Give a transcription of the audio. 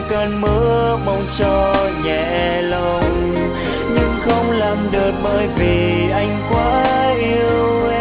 cơn mưa mong cho nhẹ lòng, nhưng không làm được bởi vì anh quá yêu